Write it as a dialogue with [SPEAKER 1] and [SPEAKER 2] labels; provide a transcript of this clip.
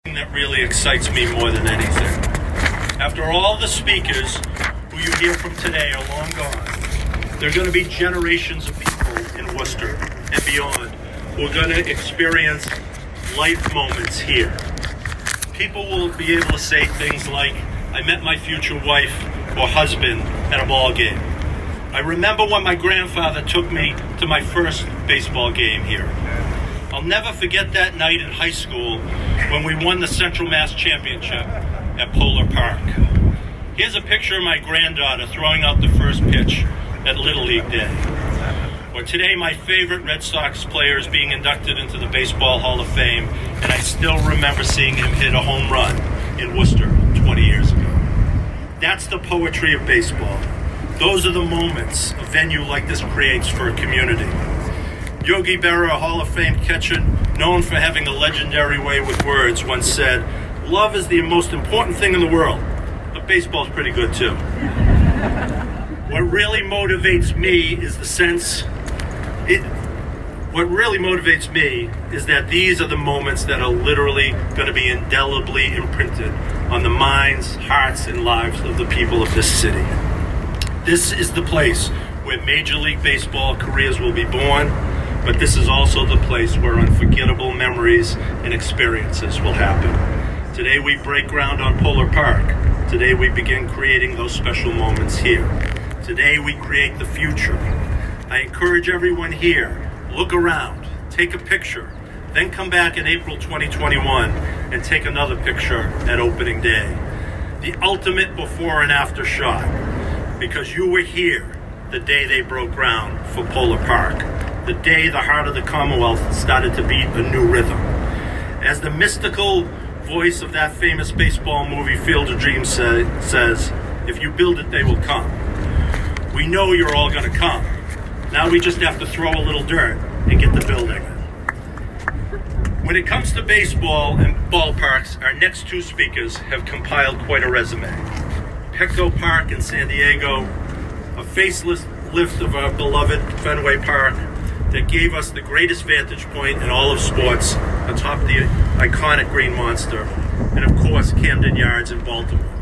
[SPEAKER 1] That really excites me more than anything. After all the speakers who you hear from today are long gone, there are going to be generations of people in Worcester and beyond who are going to experience life moments here. People will be able to say things like, I met my future wife or husband at a ball game. I remember when my grandfather took me to my first baseball game here. I'll never forget that night in high school when we won the Central Mass Championship at Polar Park. Here's a picture of my granddaughter throwing out the first pitch at Little League Day. Or today, my favorite Red Sox player is being inducted into the Baseball Hall of Fame, and I still remember seeing him hit a home run in Worcester 20 years ago. That's the poetry of baseball. Those are the moments a venue like this creates for a community. Yogi Berra, a Hall of Fame catcher known for having a legendary way with words, once said, "Love is the most important thing in the world, but baseball's pretty good too." What really motivates me is that these are the moments that are literally going to be indelibly imprinted on the minds, hearts, and lives of the people of this city. This is the place where Major League Baseball careers will be born, but this is also the place where unforgettable memories and experiences will happen. Today we break ground on Polar Park. Today we begin creating those special moments here. Today we create the future. I encourage everyone here, look around, take a picture, then come back in April 2021 and take another picture at opening day. The ultimate before and after shot, because you were here the day they broke ground for Polar Park. The day the heart of the Commonwealth started to beat a new rhythm. As the mystical voice of that famous baseball movie Field of Dreams says, if you build it, they will come. We know you're all going to come. Now we just have to throw a little dirt and get the building. When it comes to baseball and ballparks, our next two speakers have compiled quite a resume. Petco Park in San Diego, a facelift of our beloved Fenway Park, that gave us the greatest vantage point in all of sports atop the iconic Green Monster, and of course Camden Yards in Baltimore.